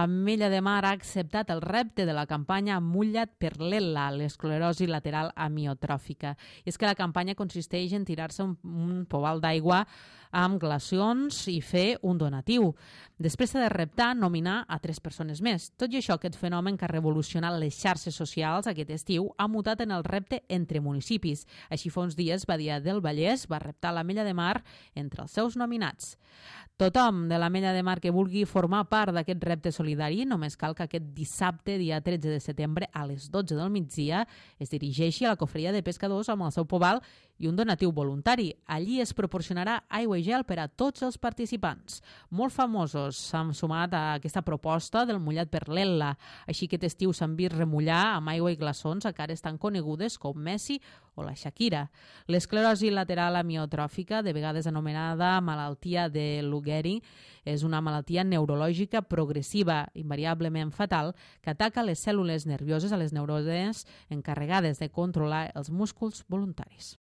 l'Ametlla de Mar ha acceptat el repte de la campanya Mulla't per l'ELA, l'esclerosi lateral amiotròfica. I és que la campanya consisteix en tirar-se un pobal d'aigua amb glaçons i fer un donatiu. Després s'ha de reptar nominar a 3 persones més. Tot i això, aquest fenomen que ha revolucionat les xarxes socials aquest estiu ha mutat en el repte entre municipis. Així fa uns dies, Badia del Vallès va reptar l'Ametlla de Mar entre els seus nominats. Tothom de l'Ametlla de Mar que vulgui formar part d'aquest repte solidari només cal que aquest dissabte, dia 13 de setembre, a les 12 del migdia, es dirigeixi a la cofreria de pescadors amb el seu pobal i un donatiu voluntari. Allí es proporcionarà aigua i gel per a tots els participants. Molts famosos s'han sumat a aquesta proposta del mullat per l'ELA. Així que aquest estiu s'han vist remullar amb aigua i glaçons a cares tan conegudes com Messi o la Shakira. L'esclerosi lateral amiotròfica, de vegades anomenada malaltia de Lou Gehrig, és una malaltia neurològica progressiva, invariablement fatal, que ataca les cèl·lules nervioses a les neurones encarregades de controlar els músculs voluntaris.